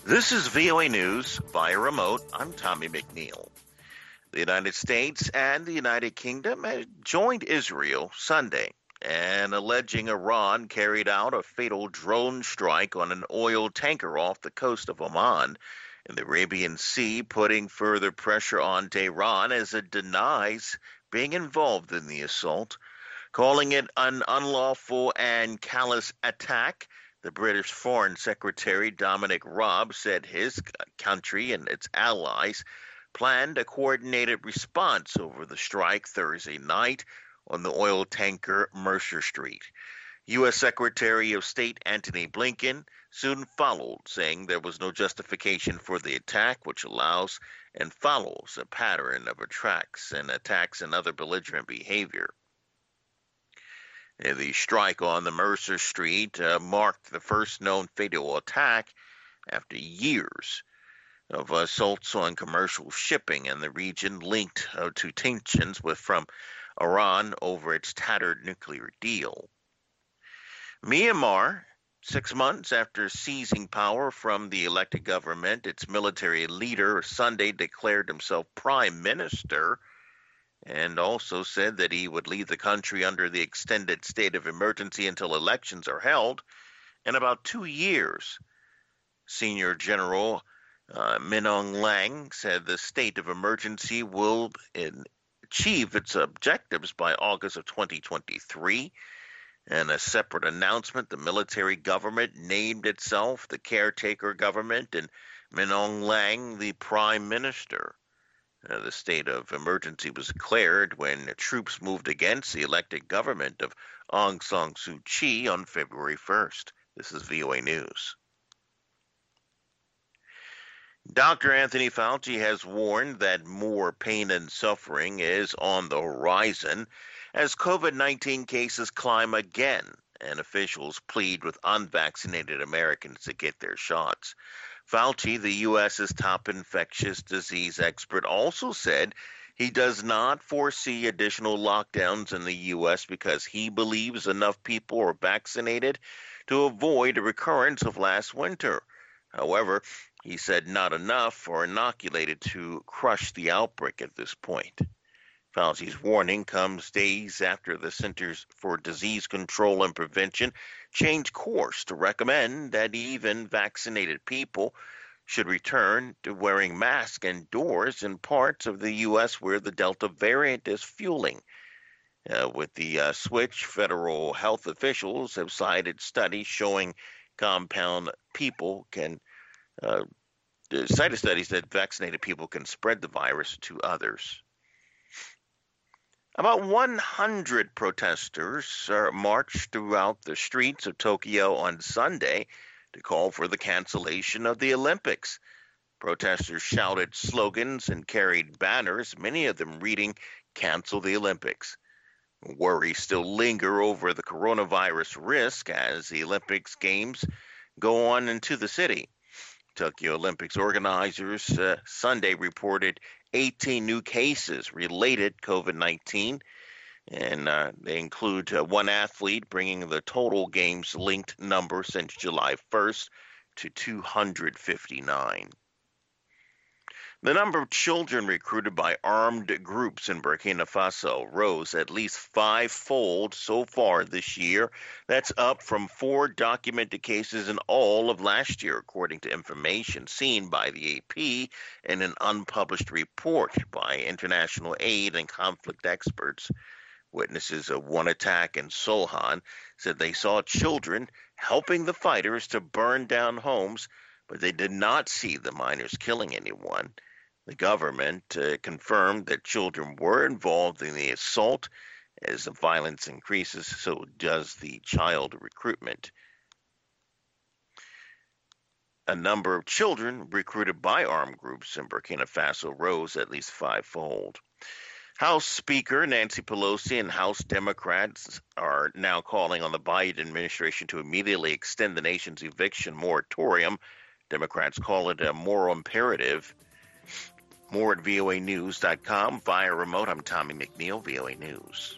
This is VOA News via remote. I'm Tommy McNeil. The United States and the United Kingdom have joined Israel Sunday and alleging Iran carried out a fatal drone strike on an oil tanker off the coast of Oman in the Arabian Sea, putting further pressure on Tehran as it denies being involved in the assault, calling it an unlawful and callous attack. The British Foreign Secretary Dominic Raab said his country and its allies planned a coordinated response over the strike Thursday night on the oil tanker Mercer Street. U.S. Secretary of State Antony Blinken soon followed, saying there was no justification for the attack, which allows and follows a pattern of attacks and other belligerent behavior. The strike on the Mercer Street marked the first known fatal attack after years of assaults on commercial shipping in the region linked to tensions from Iran over its tattered nuclear deal. Myanmar, 6 months after seizing power from the elected government, its military leader Sunday declared himself prime minister and also said that he would lead the country under the extended state of emergency until elections are held in about 2 years. Senior General Min Aung Hlaing said the state of emergency will achieve its objectives by August of 2023. In a separate announcement, the military government named itself the caretaker government and Min Aung Hlaing the prime minister. The state of emergency was declared when troops moved against the elected government of Aung San Suu Kyi on February 1st. This is VOA News. Dr. Anthony Fauci has warned that more pain and suffering is on the horizon as COVID-19 cases climb again and officials plead with unvaccinated Americans to get their shots. Fauci, the U.S.'s top infectious disease expert, also said he does not foresee additional lockdowns in the U.S. because he believes enough people are vaccinated to avoid a recurrence of last winter. However, he said not enough are inoculated to crush the outbreak at this point. Fauci's warning comes days after the Centers for Disease Control and Prevention changed course to recommend that even vaccinated people should return to wearing masks indoors in parts of the U.S. where the Delta variant is fueling. With the switch, federal health officials have cited studies showing studies that vaccinated people can spread the virus to others. About 100 protesters marched throughout the streets of Tokyo on Sunday to call for the cancellation of the Olympics. Protesters shouted slogans and carried banners, many of them reading, "Cancel the Olympics." Worries still linger over the coronavirus risk as the Olympics Games go on into the city. Tokyo Olympics organizers Sunday reported 18 new cases related COVID-19, and they include one athlete, bringing the total games-linked number since July 1st to 259. The number of children recruited by armed groups in Burkina Faso rose at least five-fold so far this year. That's up from 4 documented cases in all of last year, according to information seen by the AP in an unpublished report by international aid and conflict experts. Witnesses of one attack in Solhan said they saw children helping the fighters to burn down homes, but they did not see the miners killing anyone. The government confirmed that children were involved in the assault. As the violence increases, so does the child recruitment. A number of children recruited by armed groups in Burkina Faso rose at least fivefold. House Speaker Nancy Pelosi and House Democrats are now calling on the Biden administration to immediately extend the nation's eviction moratorium. Democrats call it a moral imperative. More at voanews.com via remote. I'm Tommy McNeil, VOA News.